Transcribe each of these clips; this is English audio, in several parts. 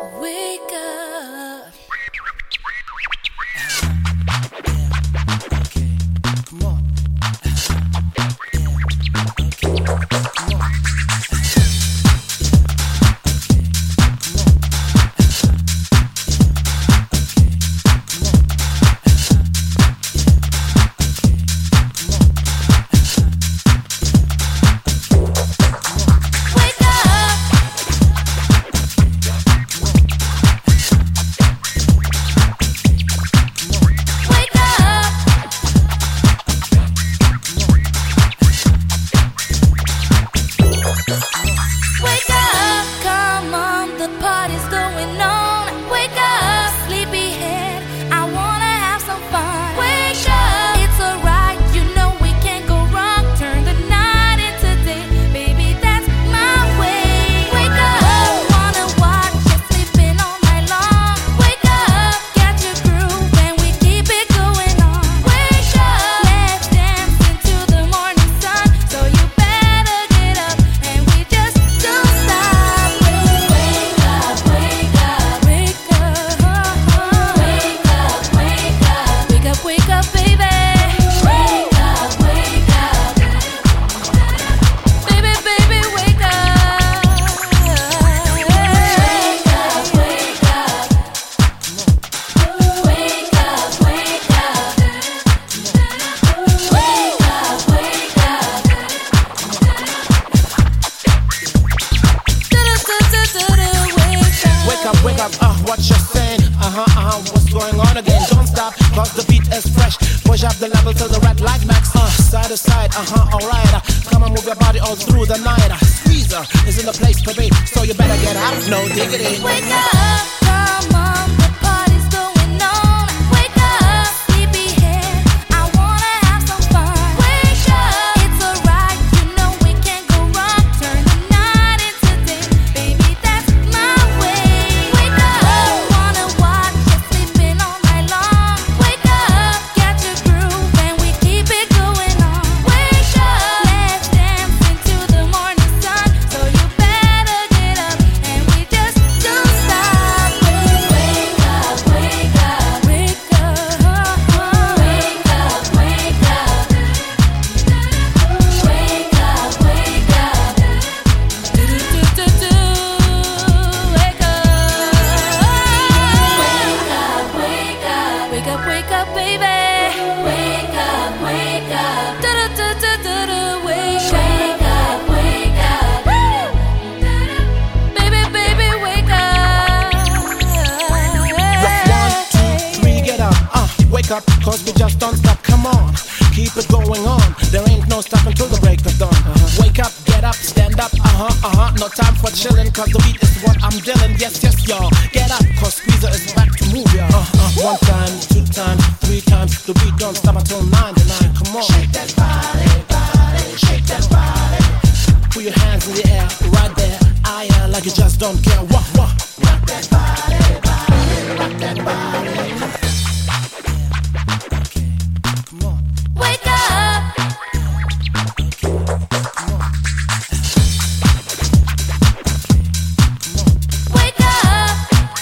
Wake up. Okay, come on. What you're saying, what's going on again? Don't stop, cause the beat is fresh. Push up the level to the red like max. Side to side, alright. Come on, move your body all through the night. Squeezer is in the place to be, so you better get out, no diggity. Wake up, come on, the party's going on. Wake up, sleepyhead, I wanna have some fun. Wake up, it's alright, you know we can't go wrong. Turn the night into day, baby, that's my way. Wake up, wanna watch you sleeping all night long. Wake up, get your groove and we keep it going on. Wake up, let's dance into the morning sun. So you better get up and we just don't stop. Wake up, wake up, wake up, wake up, wake up, wake up, wake up, wake up, wake up, wake up, baby. Wake up, wake up, wake up, wake up, baby, baby, wake up. 1, 2, 3, get up, wake up, cause we just don't stop, come on. Keep it going on, there ain't no stopping till the break of dawn. Wake up, get up, stand up, no time for chilling, cause the beat is what I'm dealing. Yes, yes, y'all, get up, cause Squeezer is back to move, y'all. 1 time, 2 times, 3 times, the beat don't stop until 9 to 9, come on. Shake that body, body, shake that body. Put your hands in the air, right there, like you just don't care, what? Rock that body, body, rock that body. Come on. Wake up. Wake up.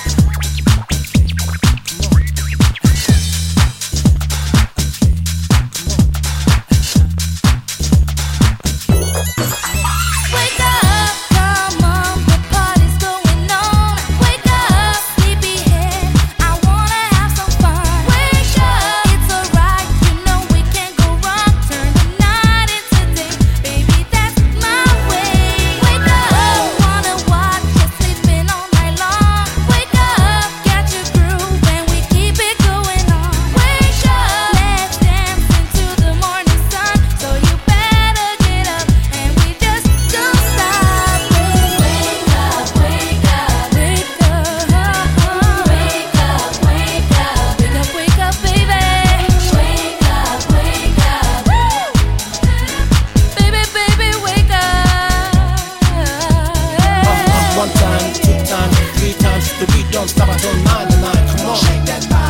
Wake up, come on, the party's going on. Wake up, sleepyhead, I wanna have some fun. Wake up, it's alright, you know we can't go wrong. Turn the night into day, baby, that's my way. Wake up, wanna watch you sleeping all night long. Wake up, get your groove and we keep it going on. Wake up, let's dance into the morning sun. So you better get up and we just don't stop. Wake up, wake up, wake up, wake up, wake up, wake up, wake up, baby. Wake up, wake up, baby, baby, wake up. 1 time, 2 times, 3 times, the beat don't stop until 9 to 9, come on. Shake that body.